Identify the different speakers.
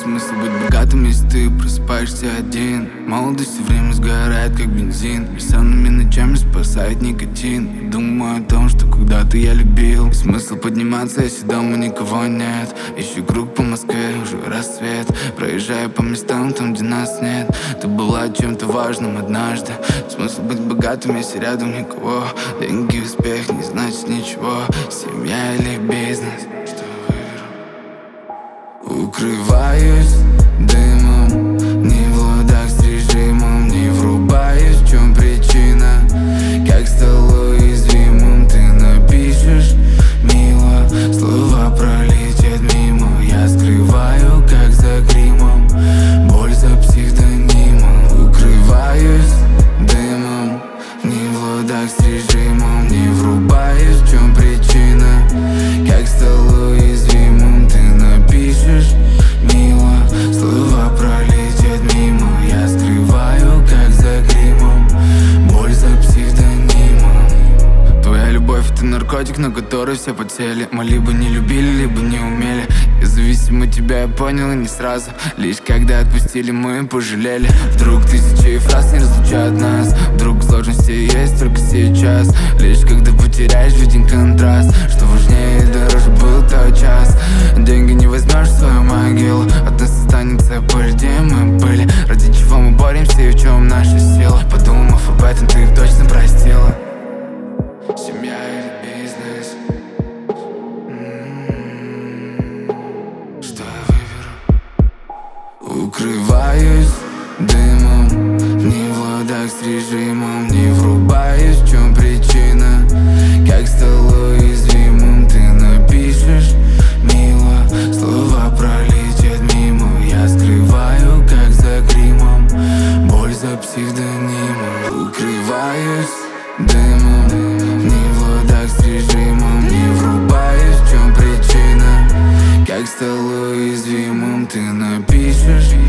Speaker 1: смысл быть богатым, если ты просыпаешься один? Молодость время сгорает, как бензин. Бессонными ночами спасает никотин. И думаю о том, что когда-то я любил. И смысл подниматься, если дома никого нет. Ищу круг по Москве, уже рассвет. Проезжаю по местам, там, где нас нет. Ты была чем-то важным однажды. Смысл быть богатым, если рядом никого. Деньги, успех, не значит ничего. Семья или бизнес, что выберу? Укрываюсь дымом, не в ладах с режимом. Не врубаюсь, в чем причина. Как стал уязвимым, ты напишешь мило. Слова пролетят мимо. Я скрываю, как за гримом, боль за псевдонимом. Укрываюсь дымом, не в ладах с режимом. Не врубаюсь, в чем причина. Как стал уязвимым, ты напишешь мило. Слова пролетят мимо. Я скрываю, как за гримом, боль за псевдонимом. Твоя любовь — это наркотик, на который все подсели. Мы либо не любили, либо не умели. Я зависим от тебя, я понял, и не сразу. Лишь когда отпустили, мы пожалели. Вдруг тысячи фраз не разлучают нас. Вдруг сложности есть только сейчас. Лишь когда потеряешь, виден контраст. Что важнее и дороже был тот час. Деньги не возьмешь в свою могилу. От нас останется боль, где мы были. Ради чего мы боремся и в чем наша сила. Подумав об этом, ты их точно простила. Семья или бизнес? Что я выберу? Укрываюсь дымом, не в ладах с режимом. Не врубаюсь, в чем причина. Как стал уязвимым, ты напишешь мило. Слова пролетят мимо. Я скрываю, как за гримом, боль за псевдонимом. Укрываюсь дымом, не в ладах с режимом. Не врубаюсь, в чем причина. Как стал уязвимым, ты напишешь